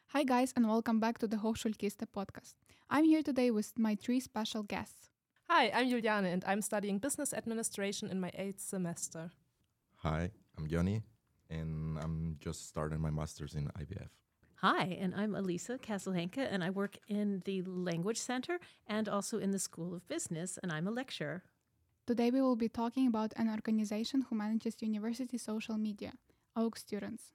Hi, guys, and welcome back to the Hochschulkiste podcast. I'm here today with my three special guests. Hi, I'm Juliane and I'm studying business administration in my 8th semester. Hi, I'm Johnny, and I'm just starting my master's in IVF. Hi, and I'm Elisa Kasselhenke, and I work in the Language Center and also in the School of Business, and I'm a lecturer. Today, we will be talking about an organization who manages university social media, AUG Students.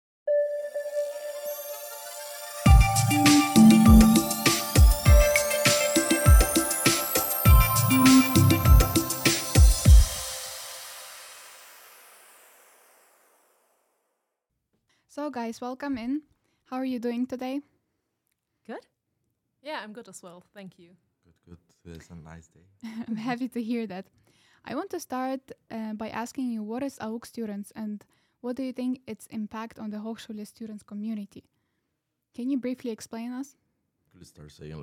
So, guys, welcome in. How are you doing today? Good? Yeah, I'm good as well. Thank you. Good. It's a nice day. I'm happy to hear that. I want to start by asking you, what is AUG Students and what do you think its impact on the Hochschule students community? Can you briefly explain us? Could start saying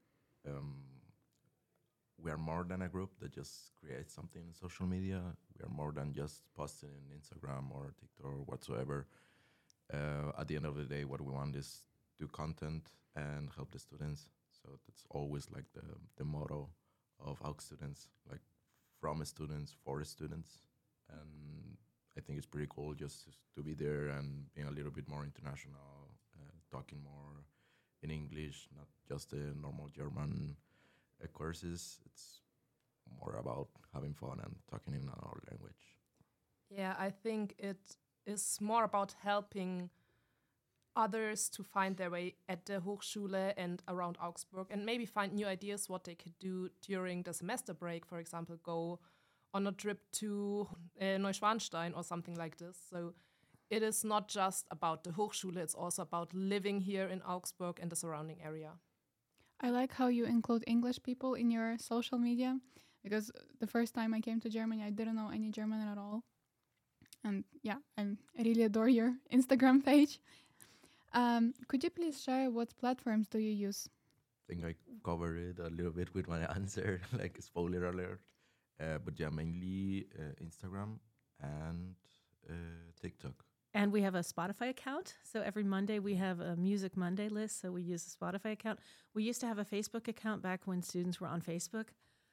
we are more than a group that just creates something in social media. We are more than just posting in Instagram or TikTok or whatsoever. At the end of the day, what we want is do content and help the students. So that's always like the motto of AUG Students, like from students for students. And I think it's pretty cool just to be there and being a little bit more international, talking more in English, not just the normal German courses. It's more about having fun and talking in our language. Yeah, I think it is more about helping others to find their way at the Hochschule and around Augsburg and maybe find new ideas what they could do during the semester break, for example, go on a trip to Neuschwanstein or something like this. So it is not just about the Hochschule, it's also about living here in Augsburg and the surrounding area. I like how you include English people in your social media because the first time I came to Germany, I didn't know any German at all. And yeah, I really adore your Instagram page. Could you please share what platforms do you use? I think I covered it a little bit with my answer, like spoiler alert. But yeah, mainly Instagram and TikTok. And we have a Spotify account. So every Monday we have a Music Monday list. So we use a Spotify account. We used to have a Facebook account back when students were on Facebook.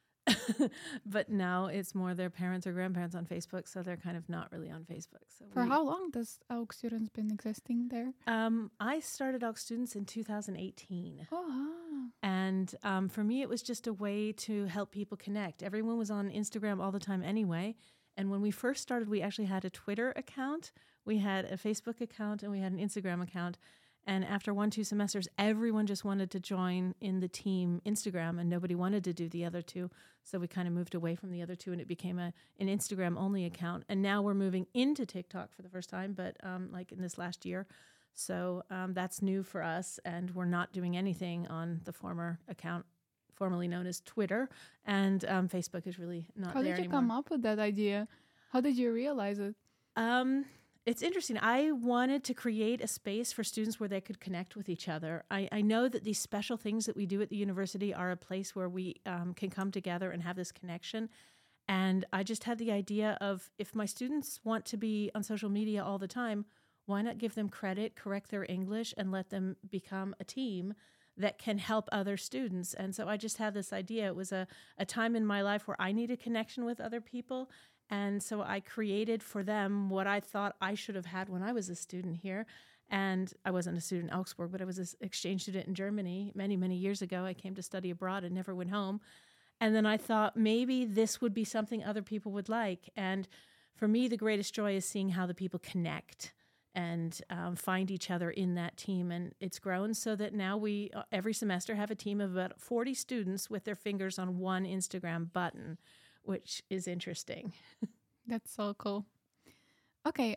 But now it's more their parents or grandparents on Facebook. So they're kind of not really on Facebook. So For how long does AUG Students been existing there? I started AUG Students in 2018. Oh, And for me, it was just a way to help people connect. Everyone was on Instagram all the time anyway. And when we first started, we actually had a Twitter account, we had a Facebook account, and we had an Instagram account. And after 1-2 semesters, everyone just wanted to join in the team Instagram, and nobody wanted to do the other two. So we kind of moved away from the other two, and it became an Instagram-only account. And now we're moving into TikTok for the first time, but like in this last year. So that's new for us, and we're not doing anything on the former account, formerly known as Twitter, and Facebook is really not how there did you anymore. come up with that idea? How did you realize it? It's interesting. I wanted to create a space for students where they could connect with each other. I know that these special things that we do at the university are a place where we can come together and have this connection. And I just had the idea of, if my students want to be on social media all the time, why not give them credit, correct their English, and let them become a team that can help other students? And so I just had this idea. It was a time in my life where I needed connection with other people. And so I created for them what I thought I should have had when I was a student here. And I wasn't a student in Augsburg, but I was an exchange student in Germany many, many years ago. I came to study abroad and never went home. And then I thought maybe this would be something other people would like. And for me, the greatest joy is seeing how the people connect and find each other in that team. And it's grown so that now we, every semester, have a team of about 40 students with their fingers on one Instagram button, which is interesting. That's so cool. Okay,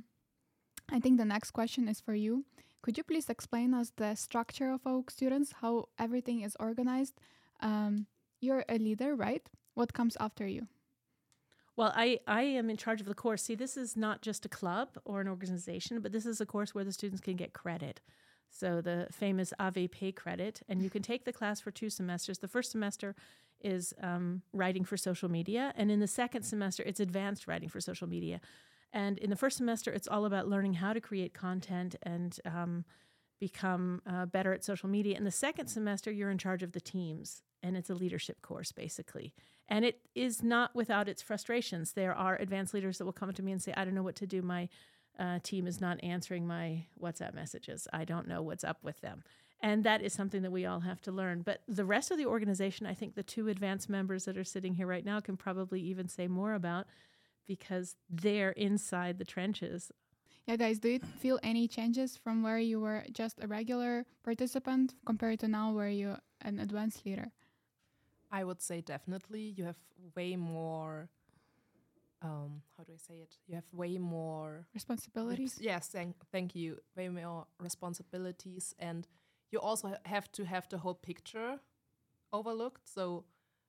I think the next question is for you. Could you please explain us the structure of AUG Students, how everything is organized? You're a leader, right? What comes after you? Well, I am in charge of the course. See, this is not just a club or an organization, but this is a course where the students can get credit. So the famous AVP credit, and you can take the class for 2 semesters. The first semester is writing for social media, and in the second semester, it's advanced writing for social media. And in the first semester, it's all about learning how to create content and become better at social media. In the second semester, you're in charge of the teams, and it's a leadership course, basically. And it is not without its frustrations. There are advanced leaders that will come to me and say, I don't know what to do. My team is not answering my WhatsApp messages. I don't know what's up with them. And that is something that we all have to learn. But the rest of the organization, I think the two advanced members that are sitting here right now can probably even say more about, because they're inside the trenches. Yeah, guys, do you feel any changes from where you were just a regular participant compared to now where you're an advanced leader? I would say definitely you have way more, how do I say it? You have way more Responsibilities? Yes, thank you. Way more responsibilities, and you also have to have the whole picture overlooked. So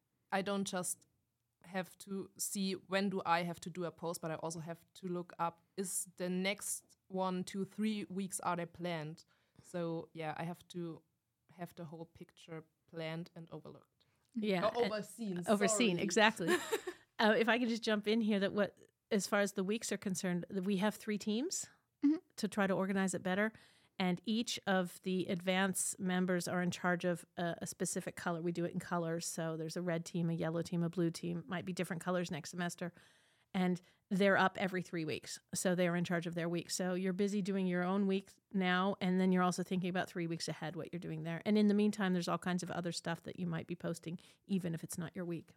I don't just have to see when do I have to do a post, but I also have to look up, is the next 1, 2, 3 weeks, are they planned? So yeah, I have to have the whole picture planned and overlooked. Yeah. Or overseen. Overseen, sorry. exactly. If I could just jump in here, as far as the weeks are concerned, we have 3 teams to try to organize it better. And each of the advanced members are in charge of a specific color. We do it in colors. So there's a red team, a yellow team, a blue team. Might be different colors next semester. And they're up every 3 weeks. So they're in charge of their week. So you're busy doing your own week now, and then you're also thinking about 3 weeks ahead what you're doing there. And in the meantime, there's all kinds of other stuff that you might be posting, even if it's not your week.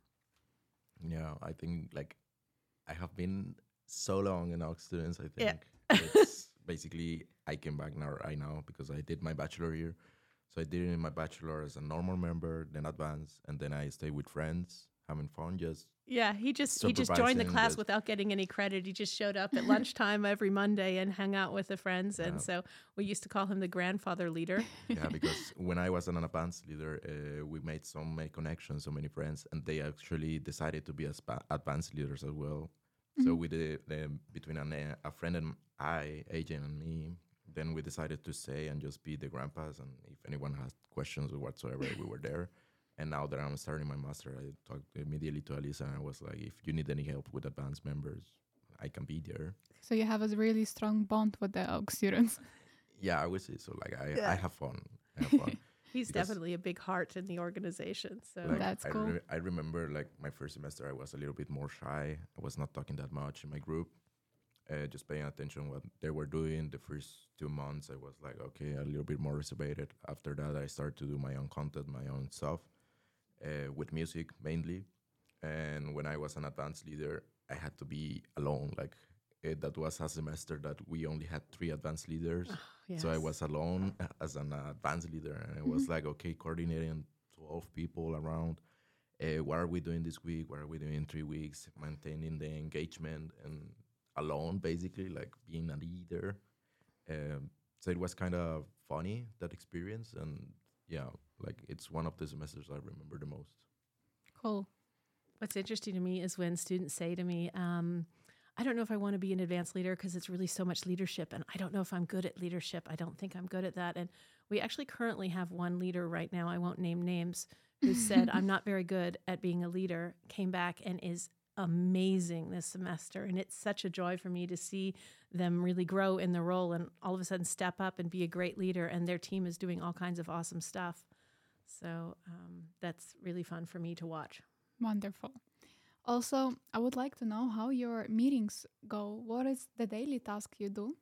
Yeah, I think like I have been so long in Aux Students. I think Yeah. it's basically I came back now right now because I did my bachelor here. So I did it in my bachelor as a normal member, then advanced, and then I stayed with friends, having fun. Yeah, he just joined the supervising, class just- without getting any credit. He just showed up at lunchtime every Monday and hung out with the friends. And so we used to call him the grandfather leader. Yeah, because when I was an advanced leader, we made so many connections, so many friends, and they actually decided to be advanced leaders as well. So we did between a friend and I, AJ and me, then we decided to stay and just be the grandpas. And if anyone has questions or whatsoever, we were there. And now that I'm starting my master, I talked immediately to Alisa and I was like, if you need any help with advanced members, I can be there. So you have a really strong bond with the Aux students. Yeah, I would say so. Like I have fun. I have fun. He's Because- definitely a big heart in the organization. So Like, That's cool. I remember like my first semester, I was a little bit more shy. I was not talking that much in my group, just paying attention what they were doing. The first 2 months, I was like, okay, a little bit more reserved. After that, I started to do my own content, my own stuff, with music mainly. And when I was an advanced leader, I had to be alone. Like that was a semester that we only had 3 advanced leaders. So I was alone as an advanced leader, and it was like, okay, coordinating 12 people around. What are we doing this week? What are we doing in 3 weeks? Maintaining the engagement and alone, basically, like being a leader. So it was kind of funny, that experience. And yeah, like it's one of the semesters I remember the most. Cool. What's interesting to me is when students say to me, I don't know if I want to be an advanced leader because it's really so much leadership, and I don't know if I'm good at leadership. I don't think I'm good at that. And we actually currently have one leader right now, I won't name names, who said, I'm not very good at being a leader, came back and is amazing this semester. And it's such a joy for me to see them really grow in the role and all of a sudden step up and be a great leader. And their team is doing all kinds of awesome stuff. So that's really fun for me to watch. Wonderful. Also, I would like to know how your meetings go. What is the daily task you do?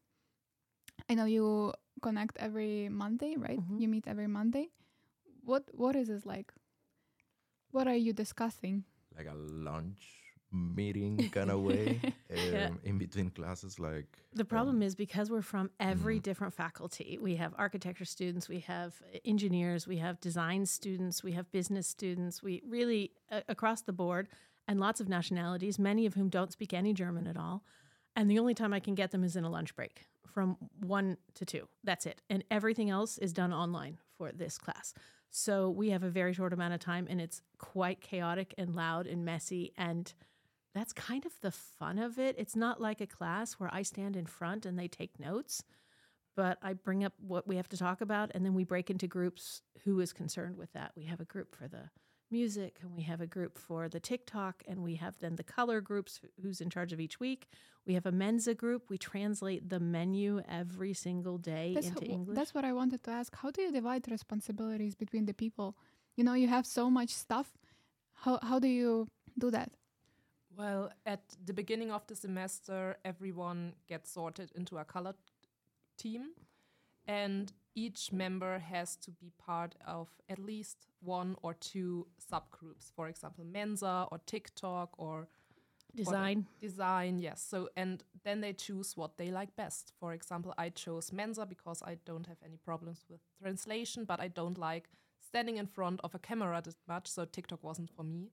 I know you connect every Monday, right? Mhm. You meet every Monday. What is this like? What are you discussing? Like a lunch meeting kind of way, Yeah. in between classes. Like The problem is because we're from every different faculty. We have architecture students, we have engineers, we have design students, we have business students. We really, across the board, and lots of nationalities, many of whom don't speak any German at all. And the only time I can get them is in a lunch break from 1 to 2. That's it. And everything else is done online for this class. So we have a very short amount of time, and it's quite chaotic and loud and messy. And that's kind of the fun of it. It's not like a class where I stand in front and they take notes, but I bring up what we have to talk about, and then we break into groups who is concerned with that. We have a group for the music, and we have a group for the TikTok, and we have then the color groups who's in charge of each week. We have a Mensa group. We translate the menu every single day into English. That's what I wanted to ask. How do you divide responsibilities between the people? You know, you have so much stuff. How do you do that? Well, at the beginning of the semester, everyone gets sorted into a colored team, and each member has to be part of at least one or two subgroups. For example, Mensa or TikTok or Design. Design, yes. So, and then they choose what they like best. For example, I chose Mensa because I don't have any problems with translation, but I don't like standing in front of a camera that much, so TikTok wasn't for me.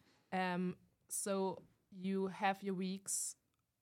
So you have your weeks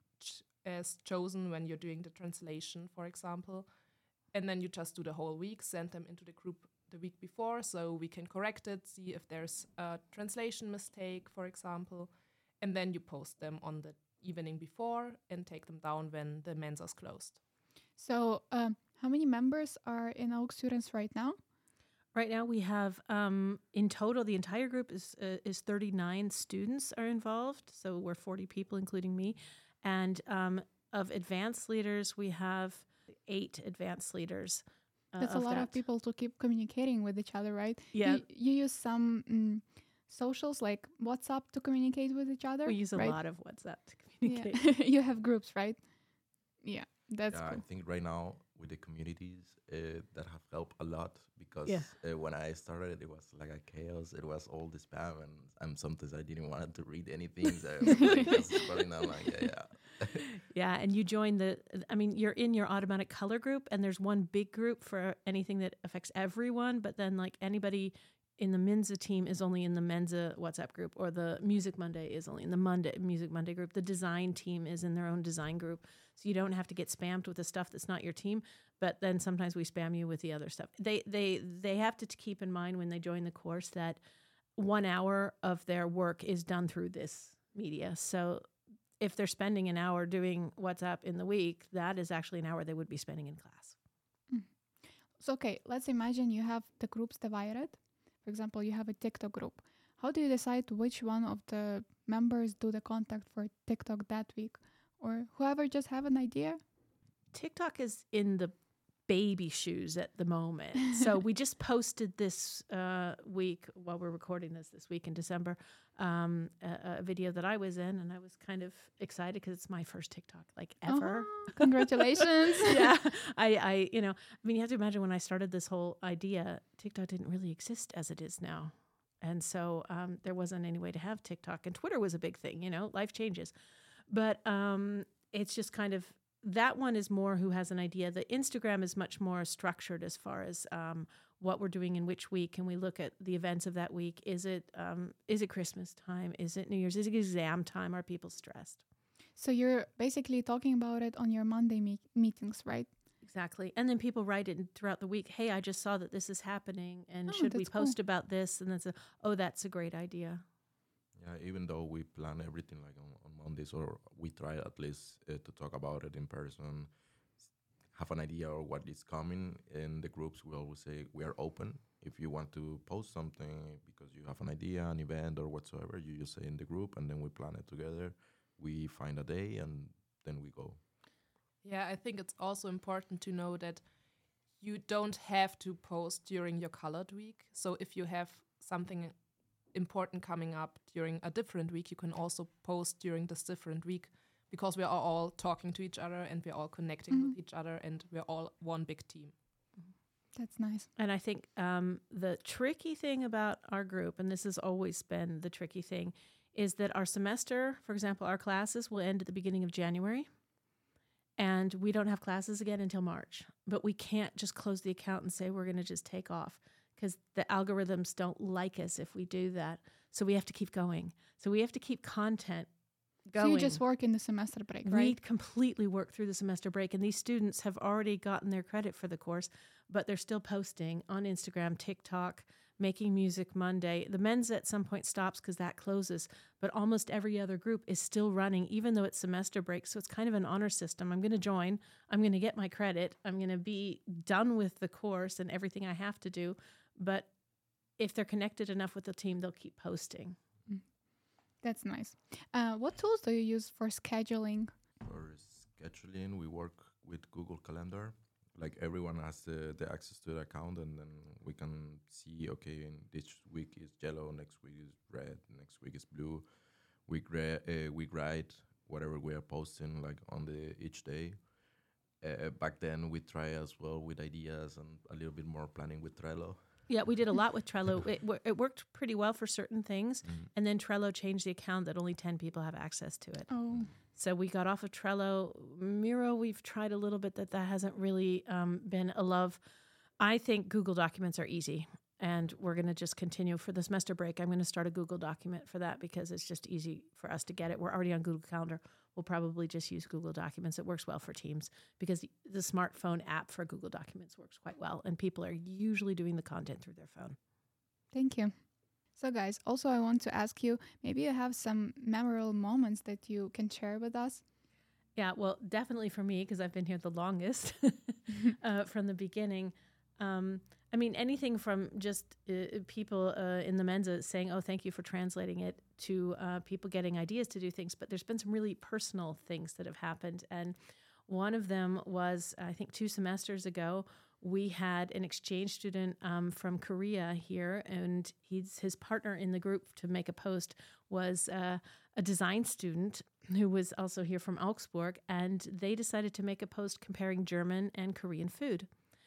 as chosen when you're doing the translation, for example, and then you just do the whole week, send them into the group the week before so we can correct it, see if there's a translation mistake, for example, and then you post them on the evening before and take them down when the Mensa's closed. So how many members are in AUG Students right now? Right now we have, in total, the entire group is 39 students are involved. So we're 40 people, including me. And of advanced leaders, we have 8 advanced leaders. That's a lot of people to keep communicating with each other, right? Yeah. You use some socials like WhatsApp to communicate with each other? We use a right? lot of WhatsApp to communicate. Yeah. You have groups, right? Yeah, that's cool. I think right now with the communities that have helped a lot because when I started, it was like a chaos. It was all the spam, and sometimes I didn't want to read anything. So I was like just scrolling down, like Yeah, and you join you're in your automatic color group, and there's one big group for anything that affects everyone. But then, like anybody in the Mensa team is only in the Mensa WhatsApp group, or the Music Monday is only in the Music Monday group. The design team is in their own design group. So you don't have to get spammed with the stuff that's not your team, but then sometimes we spam you with the other stuff. They have to keep in mind when they join the course that 1 hour of their work is done through this media. So if they're spending an hour doing WhatsApp in the week, that is actually an hour they would be spending in class. So, okay, let's imagine you have the groups divided. For example, you have a TikTok group. How do you decide which one of the members do the contact for TikTok that week? Or whoever just have an idea? TikTok is in the baby shoes at the moment. So we just posted this week, while we're recording this week in December, a video that I was in, and I was kind of excited because it's my first TikTok ever. Oh, congratulations. Yeah. You have to imagine when I started this whole idea, TikTok didn't really exist as it is now. And so there wasn't any way to have TikTok, and Twitter was a big thing, life changes. But it's just kind of, that one is more who has an idea. The Instagram is much more structured as far as what we're doing in which week, and we look at the events of that week. Is it Christmas time? Is it New Year's? Is it exam time? Are people stressed? So you're basically talking about it on your Monday meetings, right? Exactly. And then people write it throughout the week. Hey, I just saw that this is happening, and should we post about this? And then that's a great idea. Yeah, even though we plan everything like on Mondays, or we try at least to talk about it in person, have an idea of what is coming. In the groups, we always say we are open. If you want to post something because you have an idea, an event or whatsoever, you just say in the group, and then we plan it together. We find a day, and then we go. Yeah, I think it's also important to know that you don't have to post during your colored week. So if you have something important coming up during a different week, you can also post during this different week, because we are all talking to each other and we're all connecting with each other, and we're all one big team. That's nice. And I think the tricky thing about our group, and this has always been the tricky thing, is that our semester, for example, our classes will end at the beginning of January, and we don't have classes again until March. But we can't just close the account and say we're going to just take off, because the algorithms don't like us if we do that. So we have to keep going. So we have to keep content going. So you just work in the semester break, right? We completely work through the semester break, and these students have already gotten their credit for the course, but they're still posting on Instagram, TikTok, Making Music Monday. The Mensa at some point stops because that closes, but almost every other group is still running, even though it's semester break. So it's kind of an honor system. I'm going to join. I'm going to get my credit. I'm going to be done with the course and everything I have to do. But if they're connected enough with the team, they'll keep posting. That's nice. What tools do you use for scheduling? For scheduling, we work with Google Calendar. Like everyone has the access to the account, and then we can see, okay, in this week is yellow, next week is red, next week is blue. We write whatever we are posting like on the each day. Back then, we try as well with ideas and a little bit more planning with Trello. Yeah, we did a lot with Trello. It worked pretty well for certain things, and then Trello changed the account that only 10 people have access to it. Oh, So we got off of Trello. Miro, we've tried a little bit. That hasn't really been a love. I think Google Documents are easy, and we're going to just continue for the semester break. I'm going to start a Google document for that because it's just easy for us to get it. We're already on Google Calendar. We'll probably just use Google Documents. It works well for Teams because the smartphone app for Google Documents works quite well, and people are usually doing the content through their phone. thank you. So, guys, also I want to ask you, maybe you have some memorable moments that you can share with us? Yeah, well, definitely for me, because I've been here the longest from the beginning. I mean, anything from just people in the Mensa saying, oh, thank you for translating it, to people getting ideas to do things. But there's been some really personal things that have happened. And one of them was, I think 2 semesters ago, we had an exchange student from Korea here, and his partner in the group to make a post was a design student who was also here from Augsburg, and they decided to make a post comparing German and Korean food.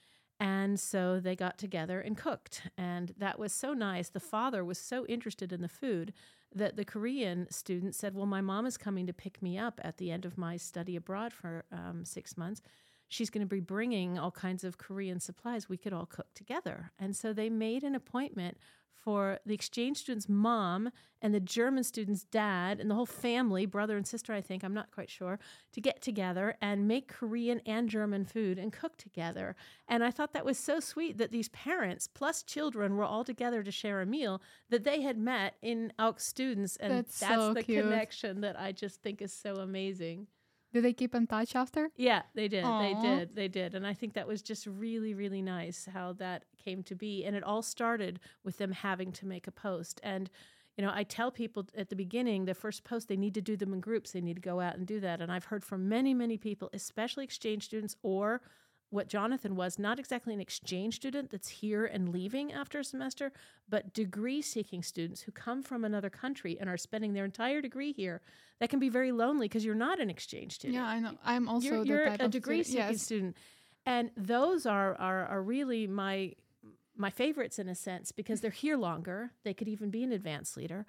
And so they got together and cooked, and that was so nice. The father was so interested in the food that the Korean student said, well, my mom is coming to pick me up at the end of my study abroad for 6 months. She's going to be bringing all kinds of Korean supplies. We could all cook together. And so they made an appointment for the exchange student's mom and the German student's dad and the whole family, brother and sister, I think, I'm not quite sure, to get together and make Korean and German food and cook together. And I thought that was so sweet that these parents plus children were all together to share a meal that they had met in AUX students. And That's that's so the cute. connection that I just think is so amazing. Did they keep in touch after? Yeah, they did. Aw. They did. And I think that was just really, really nice how that came to be. And it all started with them having to make a post. And, you know, I tell people at the beginning, the first post, they need to do them in groups. They need to go out and do that. And I've heard from many, many people, especially exchange students or what Jonathan was, not exactly an exchange student that's here and leaving after a semester, but degree-seeking students who come from another country and are spending their entire degree here. That can be very lonely because you're not an exchange student. Yeah, I know. I'm also You're the type a of degree-seeking Yes. student. And those are really my favorites in a sense because they're here longer. They could even be an advanced leader.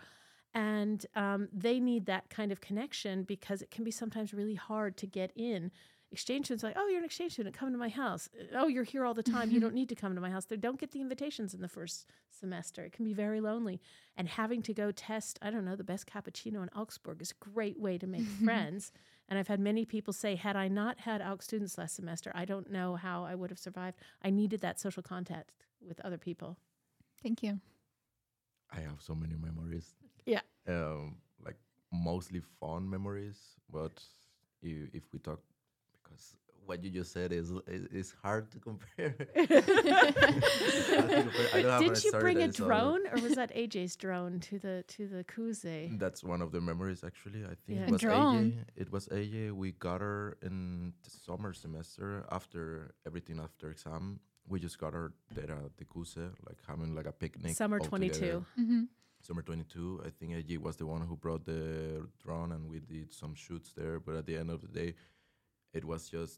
And they need that kind of connection because it can be sometimes really hard to get in. Exchange students are like, oh, you're an exchange student, come to my house. Oh, you're here all the time. You don't need to come to my house. They don't get the invitations in the first semester. It can be very lonely. And having to go test, I don't know, the best cappuccino in Augsburg is a great way to make friends. And I've had many people say, had I not had AUX students last semester, I don't know how I would have survived. I needed that social contact with other people. Thank you. I have so many memories. Yeah. Like mostly fun memories, but if we talk, because what you just said is hard to compare. Did you bring a drone, or was that AJ's drone to the Kuze? That's one of the memories, actually. I think Yeah. it A was drone. AJ. It was AJ. We got her in the summer semester after everything after exam. We just got her there at the Kuse, like having like a picnic. Summer all 22. together. Mm-hmm. Summer 22. I think AJ was the one who brought the drone, and we did some shoots there. But at the end of the day, it was just,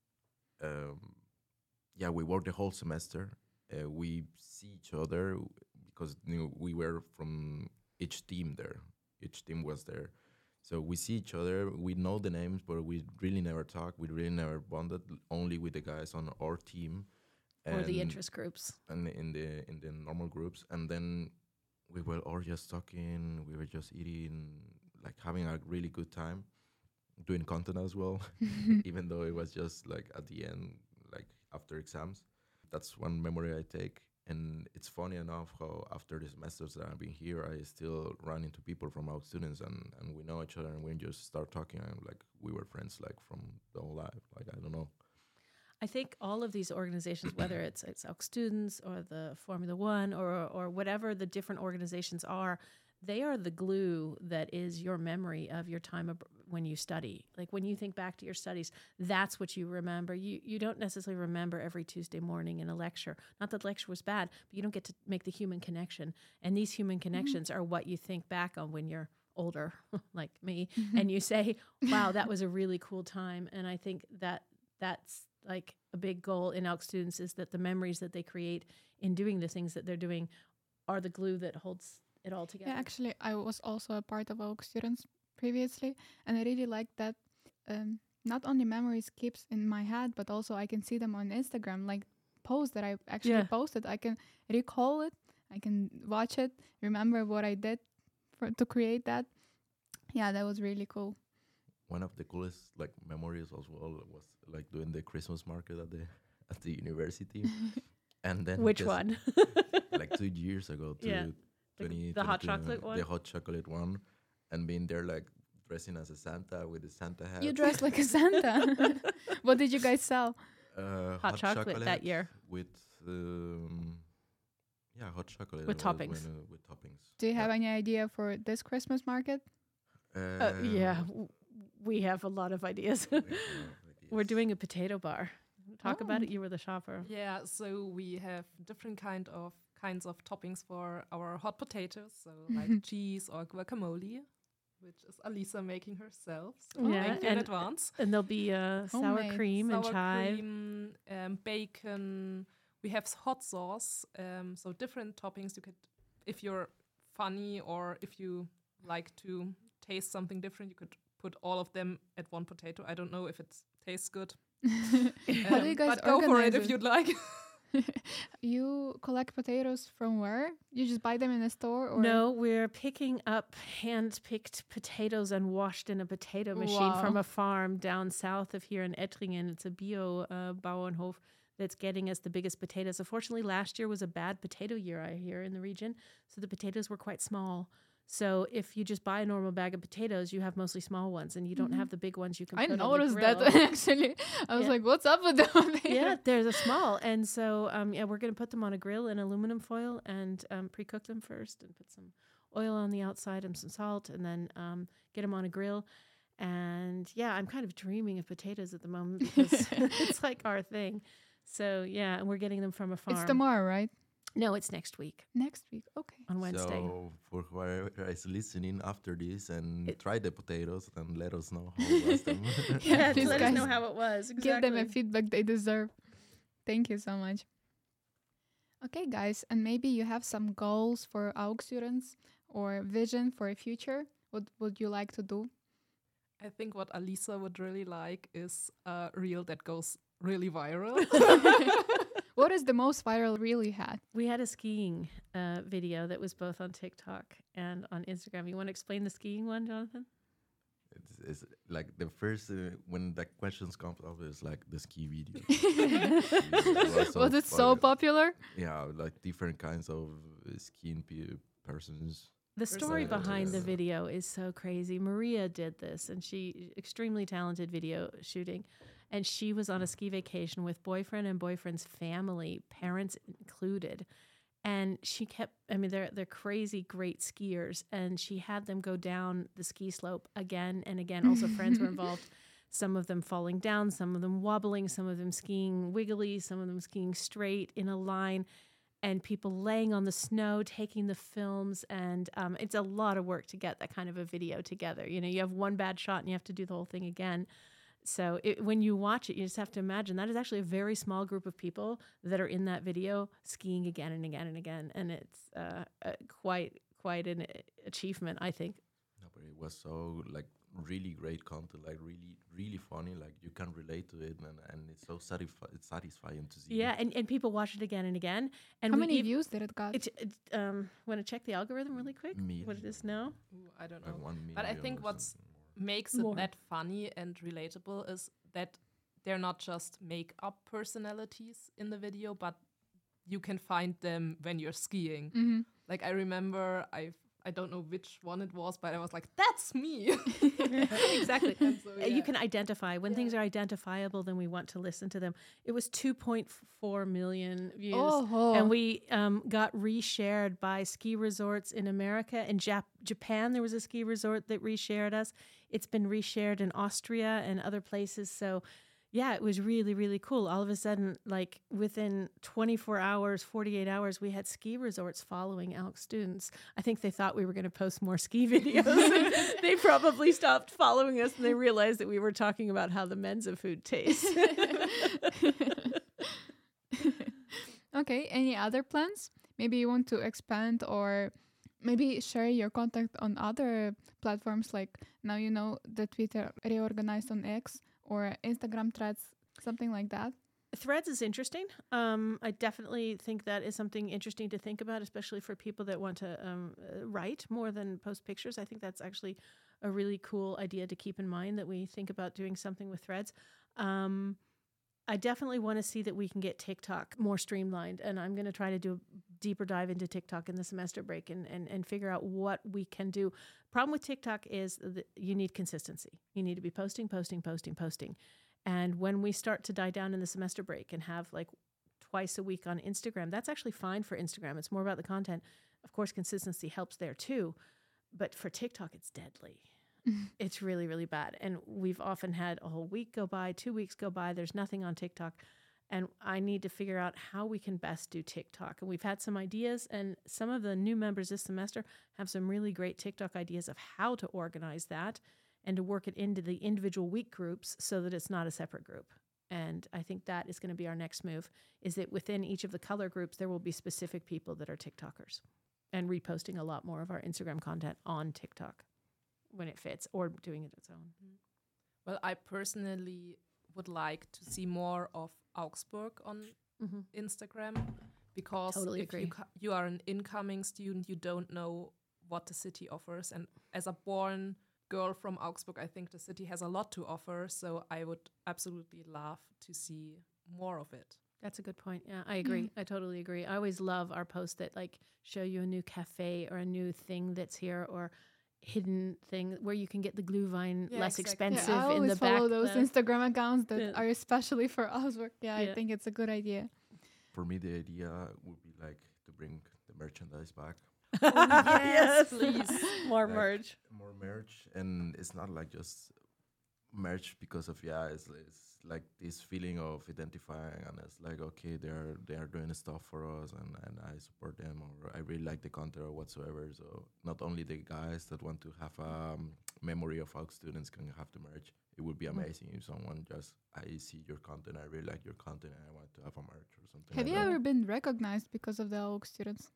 we worked the whole semester. We see each other because we were from each team there. Each team was there. So we see each other. We know the names, but we really never talked. We really never bonded, only with the guys on our team. Or the And- interest groups. and in the normal groups, and then we were all just talking, we were just eating, like having a really good time, doing content as well, even though it was just like at the end, like after exams. That's one memory I take. And it's funny enough how after the semesters that I've been here, I still run into people from our students, and we know each other, and we just start talking, and like we were friends like from the whole life. Like, I don't know. I think all of these organizations, whether it's Elk Students or the Formula One or whatever the different organizations are, they are the glue that is your memory of your time when you study. Like when you think back to your studies, that's what you remember. You don't necessarily remember every Tuesday morning in a lecture. Not that the lecture was bad, but you don't get to make the human connection. And these human connections are what you think back on when you're older, like me, and you say, wow, that was a really cool time. And I think that's like a big goal in Elk Students, is that the memories that they create in doing the things that they're doing are the glue that holds it all together. Yeah, actually, I was also a part of Oak Students previously, and I really like that not only memories keeps in my head, but also I can see them on Instagram, like posts that I actually posted. I can recall it, I can watch it, remember what I did to create that. Yeah, that was really cool. One of the coolest like memories as well was like doing the Christmas market at the university. And then which one? Like 2 years ago, the hot chocolate one? The hot chocolate one. And being there like dressing as a Santa with a Santa hat. You dressed like a Santa. What did you guys sell? Hot chocolate that year. With hot chocolate with toppings. With toppings. Do you have any idea for this Christmas market? We have a lot of ideas. We're doing a potato bar. Talk about it. You were the shopper. Yeah, so we have different kinds of toppings for our hot potatoes. So like cheese or guacamole, which is Alisa making herself. So thank you in advance. And there'll be sour cream and chive. Bacon. We have hot sauce. So different toppings you could, if you're funny or if you like to taste something different, you could put all of them at one potato. I don't know if it tastes good. How do you guys but go for it if you'd like. You collect potatoes from where? You just buy them in a store? Or? No, we're picking up hand-picked potatoes and washed in a potato machine from a farm down south of here in Ettringen. It's a bio Bauernhof that's getting us the biggest potatoes. Unfortunately, last year was a bad potato year, I hear, in the region. So the potatoes were quite small. So if you just buy a normal bag of potatoes, you have mostly small ones, and you don't have the big ones you can put on the grill. I noticed that, actually. I was like, what's up with them? Yeah, there's a small. And so, we're going to put them on a grill in aluminum foil and pre-cook them first and put some oil on the outside and some salt, and then get them on a grill. And, I'm kind of dreaming of potatoes at the moment because it's like our thing. So, and we're getting them from a farm. It's tomorrow, right? No, it's next week. Next week, okay. On Wednesday. So for whoever is listening after this and try the potatoes, and let us know how it was them. Let us know how it was. Exactly. Give them a feedback they deserve. Thank you so much. Okay, guys, and maybe you have some goals for AUG students or vision for a future. What would you like to do? I think what Alisa would really like is a reel that goes really viral. What is the most viral reel you had? We had a skiing video that was both on TikTok and on Instagram. You want to explain the skiing one, Jonathan? It's like the first, when the questions come up, it's like the ski video. Was it so popular? Yeah, like different kinds of skiing persons. The story behind the video is so crazy. Maria did this, and she extremely talented video shooting. And she was on a ski vacation with boyfriend and boyfriend's family, parents included. And she kept, they're crazy great skiers. And she had them go down the ski slope again and again. Also, friends were involved. Some of them falling down, some of them wobbling, some of them skiing wiggly, some of them skiing straight in a line. And people laying on the snow, taking the films. And it's a lot of work to get that kind of a video together. You know, you have one bad shot and you have to do the whole thing again. So when you watch it, you just have to imagine that is actually a very small group of people that are in that video skiing again and again and again. And it's quite an achievement, I think. No, but it was so like really great content, like really, really funny. Like you can relate to it, and it's so satisfying to see. Yeah, and people watch it again and again. And how many views did it got? Want to check the algorithm really quick? What it is now? Ooh, I don't know. Like 1 million, but I think what's makes it that funny and relatable is that they're not just make-up personalities in the video, but you can find them when you're skiing. Like I remember I I don't know which one it was, but I was like, that's me. Exactly. And so, You can identify. When things are identifiable, then we want to listen to them. It was 2.4 million views. Oh. And we got reshared by ski resorts in America. In Japan, there was a ski resort that reshared us. It's been reshared in Austria and other places. So, yeah, it was really, really cool. All of a sudden, like within 24 hours, 48 hours, we had ski resorts following ALK students. I think they thought we were going to post more ski videos. They probably stopped following us and they realized that we were talking about how the Mensa food tastes. Okay, any other plans? Maybe you want to expand or maybe share your contact on other platforms, like now you know the Twitter reorganized on X or Instagram Threads, something like that. Threads is interesting. I definitely think that is something interesting to think about, especially for people that want to write more than post pictures. I think that's actually a really cool idea to keep in mind, that we think about doing something with Threads. I definitely want to see that we can get TikTok more streamlined, and I'm going to try to do a deeper dive into TikTok in the semester break and figure out what we can do. Problem with TikTok is that you need consistency. You need to be posting. And when we start to die down in the semester break and have like twice a week on Instagram, that's actually fine for Instagram. It's more about the content. Of course, consistency helps there too. But for TikTok, it's deadly. It's really, really bad. And we've often had a whole week go by, 2 weeks go by, there's nothing on TikTok. And I need to figure out how we can best do TikTok. And we've had some ideas, and some of the new members this semester have some really great TikTok ideas of how to organize that and to work it into the individual week groups so that it's not a separate group. And I think that is going to be our next move, is that within each of the color groups, there will be specific people that are TikTokers and reposting a lot more of our Instagram content on TikTok when it fits, or doing it its own. Well, I personally would like to see more of Augsburg on Instagram, because Totally if agree. you are an incoming student, you don't know what the city offers. And as a born girl from Augsburg, I think the city has a lot to offer. So I would absolutely love to see more of it. That's a good point. Yeah, I agree. I totally agree. I always love our posts that like show you a new cafe or a new thing that's here, or hidden thing where you can get the Glühwein Yeah, less exactly. expensive I in always the back. follow those Instagram accounts that Yeah. are especially for Augsburg. Yeah, Yeah. I think it's a good idea. For me, the idea would be like to bring the merchandise back, Yes, please. More Like, merch. more merch, and it's not like just merch because of it's like this feeling of identifying, and it's like, okay, they're doing stuff for us, and I support them, or I really like the content or whatsoever. So not only the guys that want to have a memory of our students can have the merch. It would be amazing if someone just, I see your content, I really like your content, and I want to have a merch or something. Have like you that. ever been recognized because of the AUG students?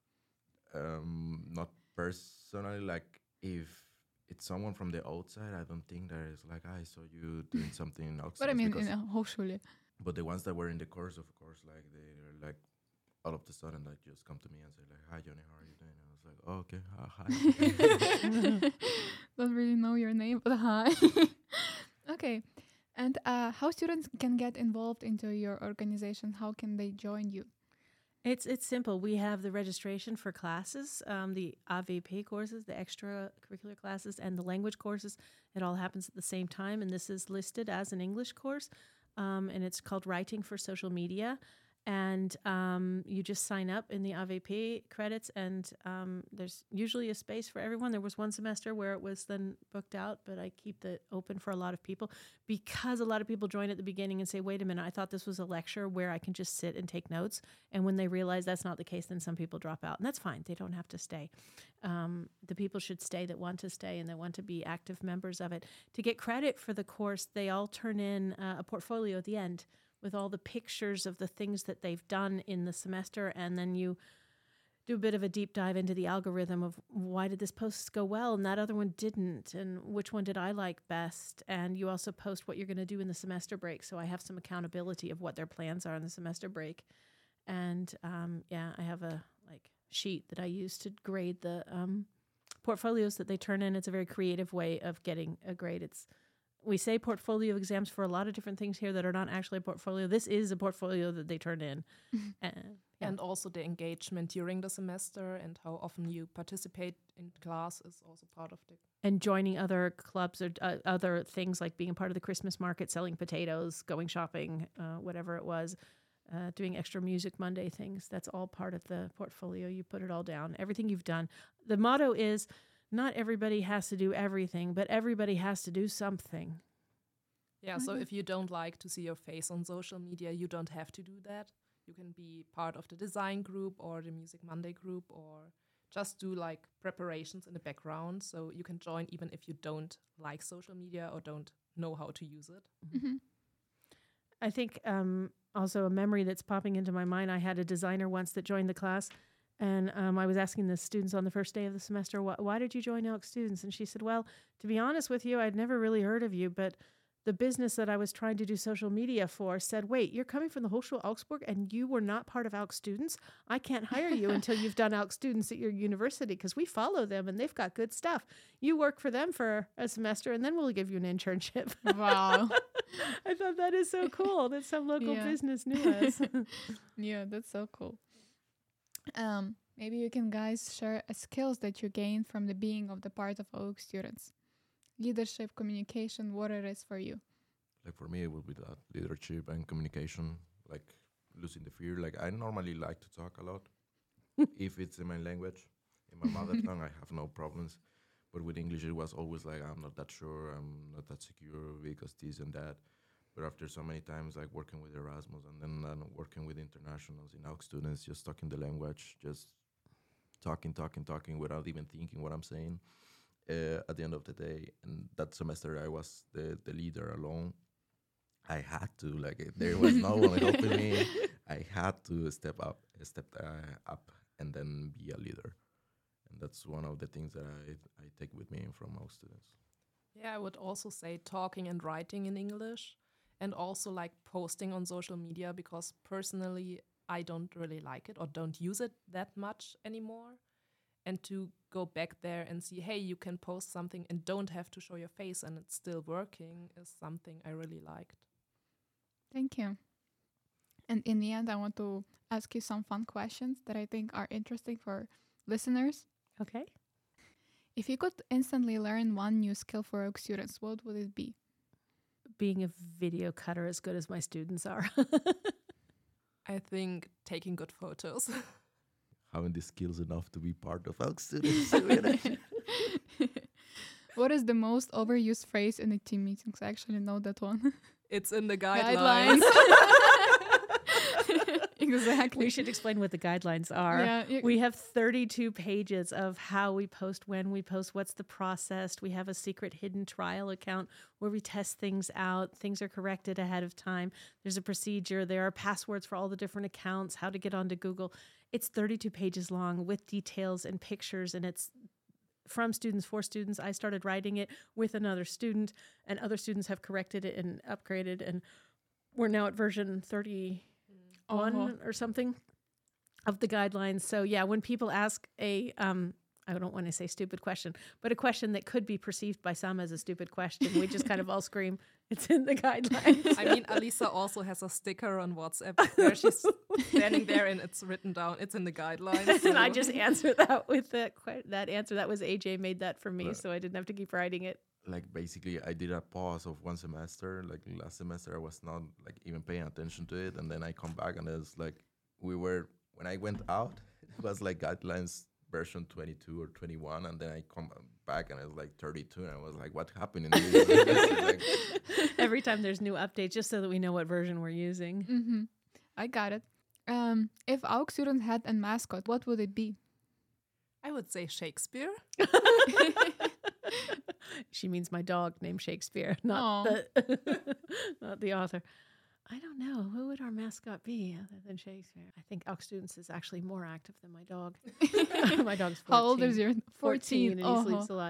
Not personally, like if it's someone from the outside, I don't think that it's like, I saw you doing something outside. But I mean, in a Hochschule. But the ones that were in the course, of course, like they're like all of a sudden like just come to me and say like, hi Johnny, how are you doing? And I was like, oh, okay, hi. Don't really know your name, but hi. Okay. And how students can get involved into your organization? How can they join you? It's simple. We have the registration for classes, the AVP courses, the extracurricular classes, and the language courses. It all happens at the same time, and this is listed as an English course, and it's called Writing for Social Media. And you just sign up in the AVP credits, and there's usually a space for everyone. There was one semester where it was then booked out, but I keep it open for a lot of people because a lot of people join at the beginning and say, wait a minute, I thought this was a lecture where I can just sit and take notes. And when they realize that's not the case, then some people drop out. And that's fine. They don't have to stay. The people should stay that want to stay and that want to be active members of it. To get credit for the course, they all turn in a portfolio at the end with all the pictures of the things that they've done in the semester, and then you do a bit of a deep dive into the algorithm of why did this post go well and that other one didn't, and which one did I like best. And you also post what you're going to do in the semester break, so I have some accountability of what their plans are in the semester break. And I have a sheet that I use to grade the portfolios that they turn in. It's a very creative way of getting a grade. It's we say portfolio exams for a lot of different things here that are not actually a portfolio. This is a portfolio that they turn in. Yeah. And also the engagement during the semester and how often you participate in class is also part of the. And joining other clubs or other things like being a part of the Christmas market, selling potatoes, going shopping, whatever it was, doing extra Music Monday things. That's all part of the portfolio. You put it all down, everything you've done. The motto is not everybody has to do everything, but everybody has to do something. Yeah, so if you don't like to see your face on social media, you don't have to do that. You can be part of the design group or the Music Monday group or just do like preparations in the background. So you can join even if you don't like social media or don't know how to use it. Mm-hmm. I think also a memory that's popping into my mind, I had a designer once that joined the class, and I was asking the students on the first day of the semester, why did you join Elk Students? And she said, well, to be honest with you, I'd never really heard of you, but the business that I was trying to do social media for said, wait, you're coming from the Hochschule Augsburg and you were not part of Elk Students? I can't hire you until you've done Elk Students at your university because we follow them and they've got good stuff. You work for them for a semester and then we'll give you an internship. Wow. I thought that is so cool that some local business knew us. Yeah, that's so cool. Maybe you can guys share skills that you gained from the being of the part of Oak Students. Leadership, communication, what it is for you. Like for me, it would be that leadership and communication, like losing the fear. Like I normally like to talk a lot. If it's in my language, in my mother tongue, I have no problems. But with English, it was always like, I'm not that sure, I'm not that secure because this and that. But after so many times, like working with Erasmus and then working with internationals in AUK students, just talking the language, just talking without even thinking what I'm saying. At the end of the day, and that semester I was the leader alone. I had to, like, there was no one helping me. I had to step up, and then be a leader. And that's one of the things that I take with me from our students. Yeah, I would also say talking and writing in English, and also like posting on social media, because personally I don't really like it or don't use it that much anymore. And to go back there and see, hey, you can post something and don't have to show your face and it's still working is something I really liked. Thank you. And in the end, I want to ask you some fun questions that I think are interesting for listeners. Okay. If you could instantly learn one new skill for Oak students, what would it be? Being a video cutter as good as my students are. I think taking good photos. Having the skills enough to be part of AUK students. What is the most overused phrase in the team meetings? I actually know that one. It's in the guidelines. Exactly. We should explain what the guidelines are. Yeah, we have 32 pages of how we post, when we post, what's the process. We have a secret hidden trial account where we test things out. Things are corrected ahead of time. There's a procedure. There are passwords for all the different accounts, how to get onto Google. It's 32 pages long with details and pictures, and it's from students, for students. I started writing it with another student, and other students have corrected it and upgraded, and we're now at version 31 or something of the guidelines. So yeah, when people ask a, I don't want to say stupid question, but a question that could be perceived by some as a stupid question, we just kind of all scream, it's in the guidelines. I mean, Alisa also has a sticker on WhatsApp where she's standing there and it's written down, it's in the guidelines. So. And I just answered that with that answer. That was AJ made that for me, so I didn't have to keep writing it. Like basically I did a pause of one semester. Like last semester I was not like even paying attention to it, and then I come back and it's like when I went out it was like guidelines version 22 or 21, and then I come back and it was like 32, and I was like, what happened in this? Like, every time there's new updates, just so that we know what version we're using. Mm-hmm. I got it. If AUK student had a mascot, what would it be? I would say Shakespeare. She means my dog named Shakespeare, not the author. I don't know. Who would our mascot be other than Shakespeare? I think AUK students is actually more active than my dog. My dog's 14. How old is your 14 and he sleeps a lot.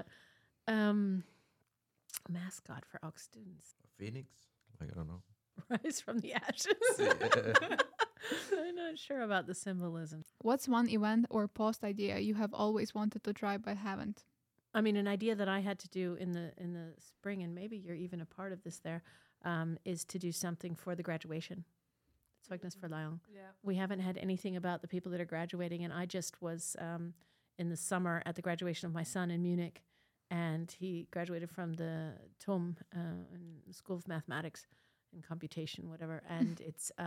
Mascot for AUK students. a phoenix? Like, I don't know. Rise from the ashes. I'm not sure about the symbolism. What's one event or post idea you have always wanted to try but haven't? I mean, an idea that I had to do in the spring, and maybe you're even a part of this there, is to do something for the graduation. Zeugnisverleihung. Yeah. We haven't had anything about the people that are graduating, and I just was in the summer at the graduation of my son in Munich, and he graduated from the TUM in School of Mathematics and Computation, whatever, and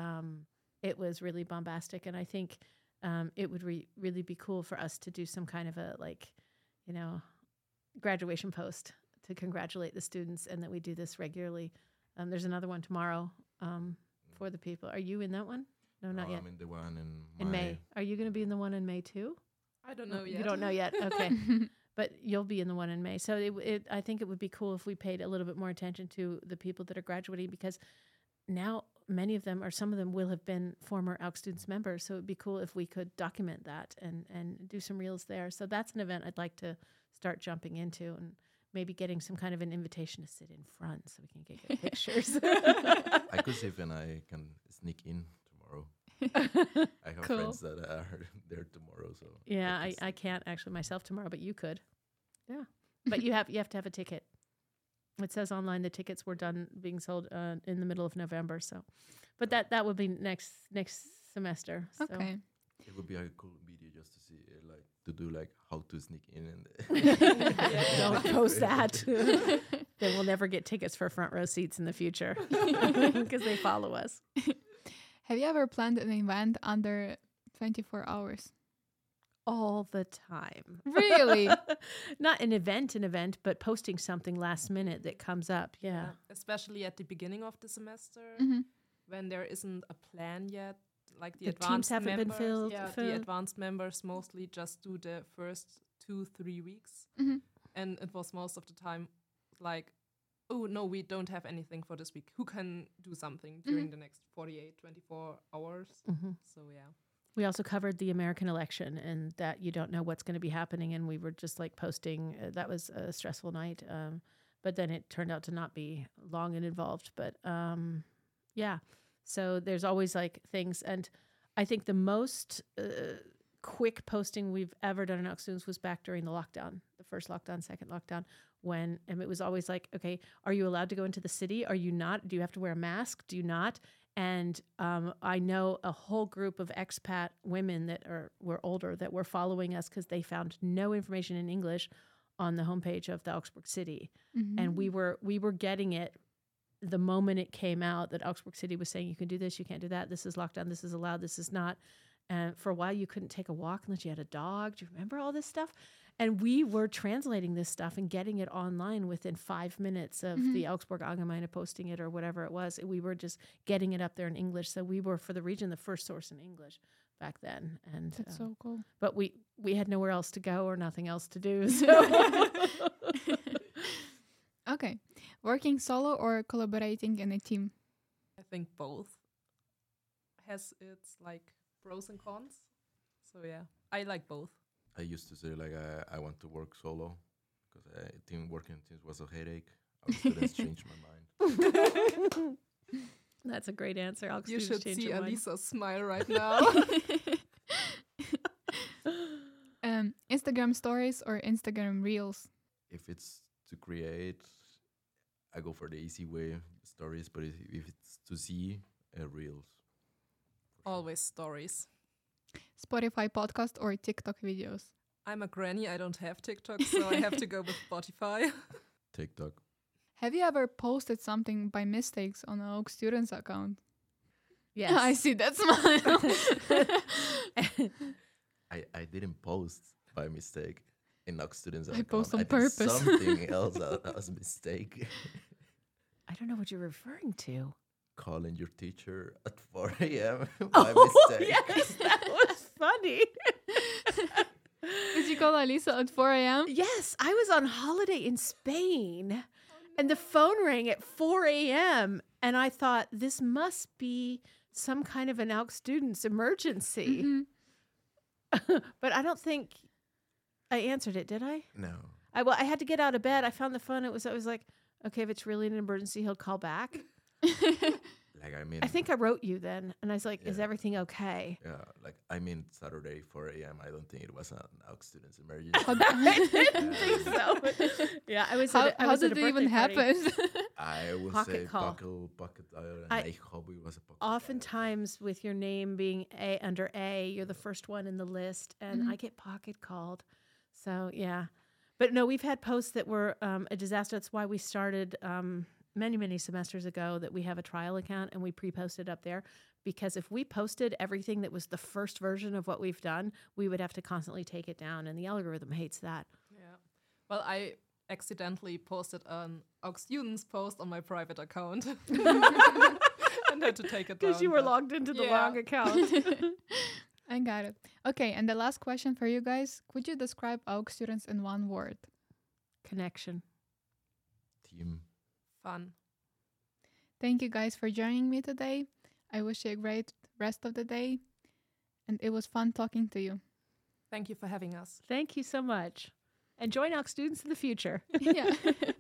it was really bombastic, and I think it would really be cool for us to do some kind of a, like, you know, graduation post to congratulate the students, and that we do this regularly. There's another one tomorrow for the people. Are you in that one? No, not yet. I'm in the one In May. Are you going to be in the one in May too? I don't know yet. You don't know yet. Okay. But you'll be in the one in May. So I think it would be cool if we paid a little bit more attention to the people that are graduating, because now many of them, or some of them, will have been former AUK Students members. So it would be cool if we could document that and do some reels there. So that's an event I'd like to start jumping into, and maybe getting some kind of an invitation to sit in front so we can get good pictures. I could see if I can sneak in tomorrow. I have Cool. friends that are there tomorrow, so Yeah, can I can't actually myself tomorrow, but you could. Yeah. But you have to have a ticket. It says online the tickets were being sold in the middle of November. So, but that would be next semester. So. Okay. It would be a cool video just to see, like, to do like how to sneak in. And Don't post that. Then we'll never get tickets for front row seats in the future because they follow us. Have you ever planned an event under 24 hours? All the time. Really? Not an event, but posting something last minute that comes up. Yeah. Especially at the beginning of the semester, Mhm. when there isn't a plan yet. Like the The teams advanced haven't been members, filled. the advanced members mostly just do the first 2-3 weeks, Mhm. and it was most of the time like, oh no, we don't have anything for this week. Who can do something during the next 48-24 hours? Mm-hmm. So yeah. We also covered the American election, and that you don't know what's going to be happening. And we were just like posting. That was a stressful night. But then it turned out to not be long and involved. But yeah, so there's always like things. And I think the most quick posting we've ever done in AUK Students was back during the lockdown, the first lockdown, second lockdown, when it was always like, okay, are you allowed to go into the city? Are you not? Do you have to wear a mask? Do you not? And I know a whole group of expat women that were older that were following us because they found no information in English on the homepage of the Augsburg City. Mhm. And we were getting it the moment it came out that Augsburg City was saying, you can do this, you can't do that, this is lockdown, this is allowed, this is not. And for a while, you couldn't take a walk unless you had a dog. Do you remember all this stuff? And we were translating this stuff and getting it online within 5 minutes of the Augsburg Allgemeine posting it or whatever it was. We were just getting it up there in English. So we were, for the region, the first source in English back then. And That's so cool. but we had nowhere else to go or nothing else to do. So. Okay. Working solo or collaborating in a team? I think both has its like pros and cons. So yeah, I like both. I used to say like I want to work solo because working in teams was a headache. Our students changed my mind. That's a great answer. I'll You should see your mind. Alisa's smile right now. Instagram stories or Instagram reels? If it's to create, I go for the easy way, stories. But if it's to see, reels. Always stories. Spotify podcast or TikTok videos? I'm a granny. I don't have TikTok, so I have to go with Spotify. TikTok. Have you ever posted something by mistakes on an AUK Students account? Yes. I see that smile. I didn't post by mistake in AUK Students. I account. post on did purpose. Something else that was a mistake. I don't know what you're referring to. Calling your teacher at 4 a.m. by Oh, mistake. yes, that was funny. Did you call Alisa at 4 a.m.? Yes, I was on holiday in Spain, and the phone rang at 4 a.m., and I thought, this must be some kind of an AUK Students emergency. Mhm. But I don't think I answered it, did I? No. I had to get out of bed. I found the phone. I was like, okay, if it's really an emergency, he'll call back. Like, I mean, I think I wrote you then, and I was like, "Is Yeah. everything okay?" yeah, like, I mean, Saturday, 4 a.m., I don't think it was an AUX student's emergency. I didn't think so. Yeah, I was. I How was did at a it even birthday party. happen? I would Pocket say call. pocket dial, and I- I hope it was a pocket dial. Oftentimes, with your name being under A, you're the first one in the list, and I get pocket called. So yeah, but no, we've had posts that were a disaster. That's why we started many semesters ago that we have a trial account and we pre-posted up there. Because if we posted everything that was the first version of what we've done, we would have to constantly take it down, and the algorithm hates that. Yeah. Well, I accidentally posted an AUX students post on my private account and had to take it down. Because you were but- logged into the Yeah. wrong account. I got it. Okay, and the last question for you guys. Could you describe AUX students in one word? Connection. Team. Fun. Thank you guys for joining me today. I wish you a great rest of the day. And it was fun talking to you. Thank you for having us. Thank you so much. And join AUX students in the future. Yeah.